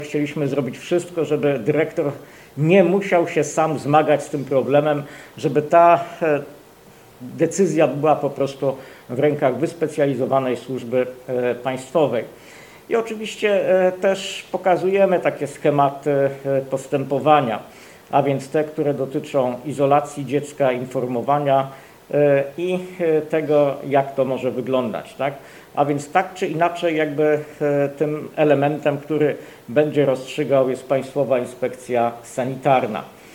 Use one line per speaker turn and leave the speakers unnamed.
Chcieliśmy zrobić wszystko, żeby dyrektor nie musiał się sam zmagać z tym problemem, żeby ta decyzja była po prostu w rękach wyspecjalizowanej służby państwowej. I oczywiście też pokazujemy takie schematy postępowania, a więc te, które dotyczą izolacji dziecka, informowania i tego, jak to może wyglądać, tak? A więc tak czy inaczej jakby tym elementem, który będzie rozstrzygał, jest Państwowa Inspekcja Sanitarna.